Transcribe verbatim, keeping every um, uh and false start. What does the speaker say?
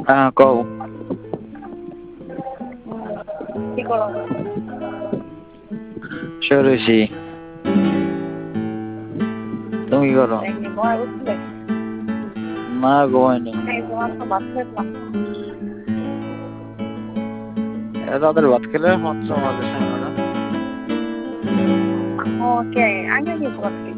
আহ কও কি কৰ চৰছি তুমি কি কর মই উঠলে না ঘুমাই নাই এতদের ভাত খেলে মাত্র আমাদের সামনে ওকে আগে কি করতে